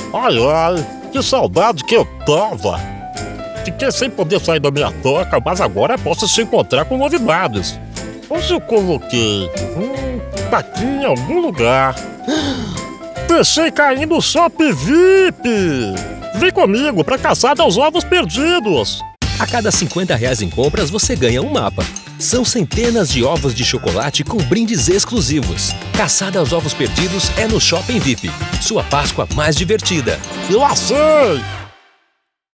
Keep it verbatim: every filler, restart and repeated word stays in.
Ai, ai, que saudade que eu tava. Fiquei sem poder sair da minha toca, mas agora posso se encontrar com novidades. Onde eu coloquei? Hum, tá aqui em algum lugar. Deixei cair no Shopping V I P. Vem comigo pra caçada aos ovos perdidos. A cada cinquenta reais em compras, você ganha um mapa. São centenas de ovos de chocolate com brindes exclusivos. Caçada aos ovos perdidos é no Shopping V I P. Sua Páscoa mais divertida. Eu achei!